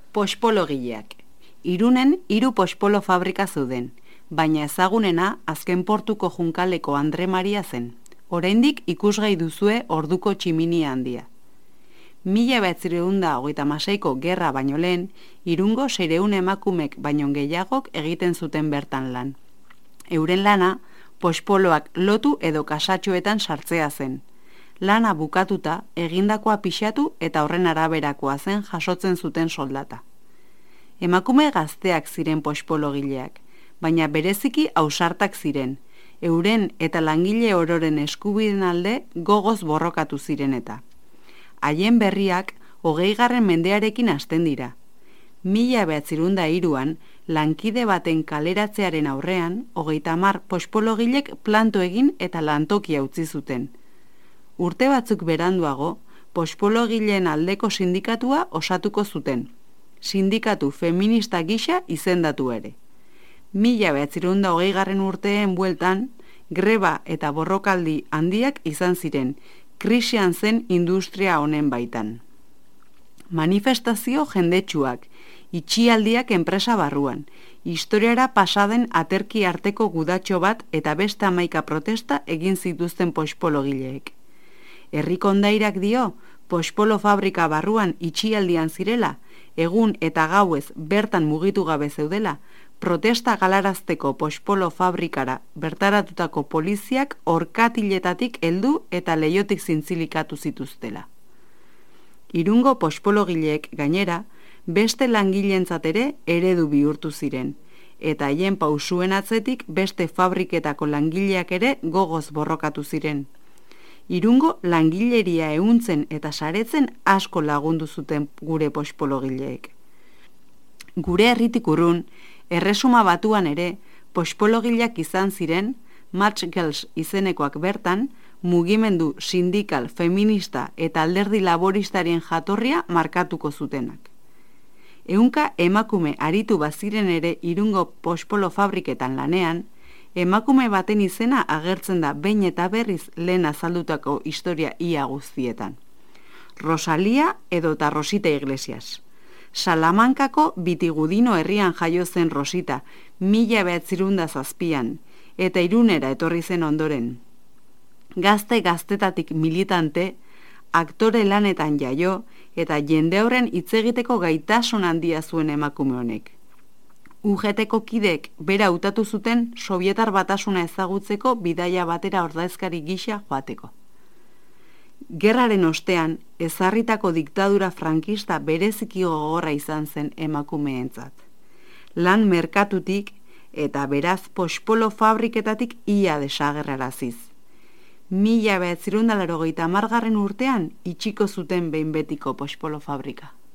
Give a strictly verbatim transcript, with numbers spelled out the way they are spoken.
Pospologileak. Irunen hiru pospolo fabrika zeuden, baina ezagunena azken portuko junkaleko Andre Maria zen. Oraindik ikusgai duzue orduko tximinia handia. Mila bederatziehun eta hogeita hamaseiko gerra baino lehen, Irungo seiehun emakumek baino gehiagok egiten zuten bertan lan. Euren lana, pospoloak lotu edo kasatxoetan sartzea zen. Lana bukatuta, egindakoa pixatu eta horren araberakoa zen jasotzen zuten soldata. Emakume gazteak ziren pospologileak, baina bereziki ausartak ziren, euren eta langile ororen eskubideen alde gogoz borrokatu ziren eta. Haien berriak hogeigarren mendearekin hasten dira. Mila bederatziehun eta hiruan, lankide baten kaleratzearen aurrean, hogeita hamar pospologilek planto egin eta lantokia utzi zuten. Urte batzuk beranduago, pospologileen aldeko sindikatua osatuko zuten. Sindikatu feminista gisa izendatu ere. Mila bederatziehun eta hogeigarren urteen bueltan, greba eta borrokaldi handiak izan ziren, krisian zen industria honen baitan. Manifestazio jendetsuak, itxialdiak enpresa barruan, historiara pasaden aterki arteko gudatxo bat eta beste hamaika protesta egin zituzten pospologileek. Herrikondairak dio, pospolo fabrika barruan itxialdian zirela, egun eta gauez bertan mugitu gabe zeudela, protesta galarazteko pospolo fabrikara bertaratutako poliziak orkatiletatik heldu eta leiotik zintzilikatu zituztela. Irungo pospologileek gainera, beste langileentzat ere eredu bihurtu ziren, eta haien pausuen atzetik beste fabriketako langileak ere gogoz borrokatu ziren. Irungo langileria ehuntzen eta saretzen asko lagundu zuten gure pospologileek. Gure herritik urrun, Erresuma Batuan ere, pospologileak izan ziren, Match Girls izenekoak bertan, mugimendu sindikal, feminista eta alderdi laboristarien jatorria markatuko zutenak. Ehunka emakume aritu baziren ere Irungo pospolo fabriketan lanean, emakume baten izena agertzen da behin eta berriz lehen azaldutako historia ia guztietan. Rosalia edota Rosita Iglesias. Salamankako Bitigudino herrian jaio zen Rosita, mila bederatziehun eta zazpian, eta Irunera etorri zen ondoren. Gazte gaztetatik militante, aktore lanetan jaio, eta jende horren hitz egiteko gaitasun handia zuen emakume honek. U G T-ko kideek bera hautatu zuten Sobietar Batasuna ezagutzeko bidaia batera ordezkari gisa joateko. Gerraren ostean, ezarritako diktadura frankista bereziki gogorra izan zen emakumeentzat. Lan merkatutik eta beraz pospolo fabriketatik ia desagerraraziz. Mila bederatziehun eta laurogeita hamargarren urtean itxiko zuten behin betiko pospolo fabrika.